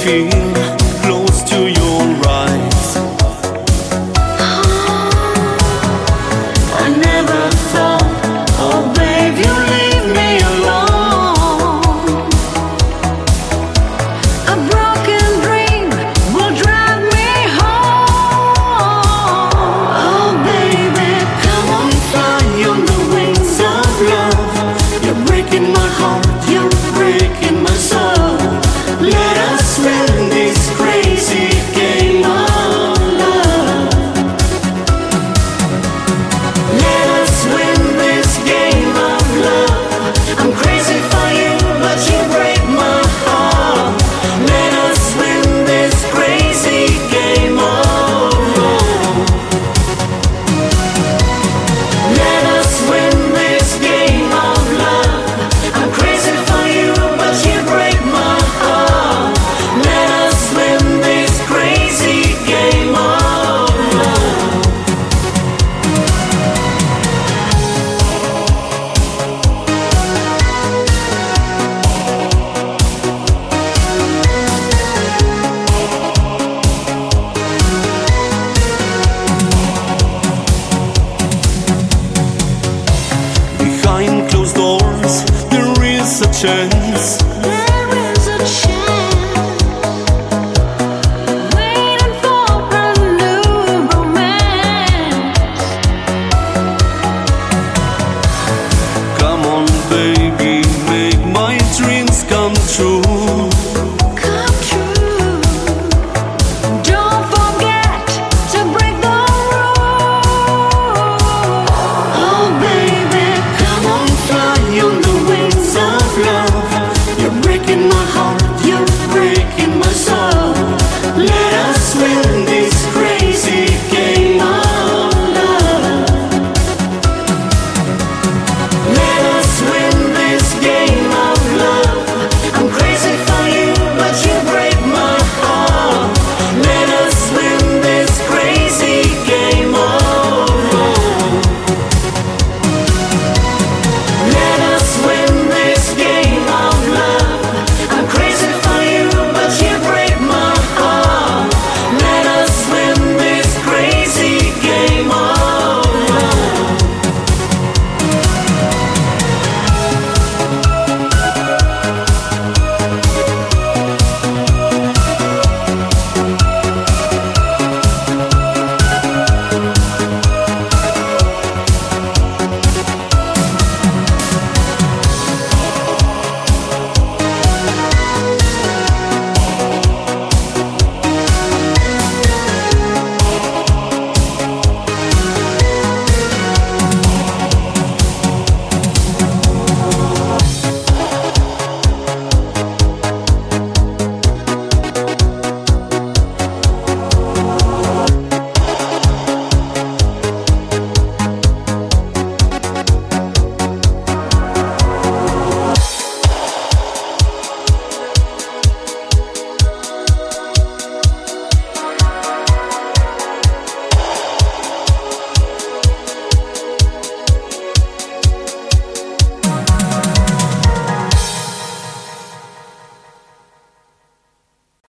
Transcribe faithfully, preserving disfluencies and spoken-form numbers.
feel close to your eyes. I never thought, oh babe, you leave me alone. A broken dream will drive me home. Oh baby, come on, fly on the wings of love. You're breaking my heart, you're breaking my soul. Let us win this crazy game of love. Let us win this game of love. I'm crazy for you, but you break my heart. Let us win this crazy game of love. Let us win this game of love. I'm crazy for you, but you break my heart. Let us win this crazy game of love. Behind closed doors, there is a chance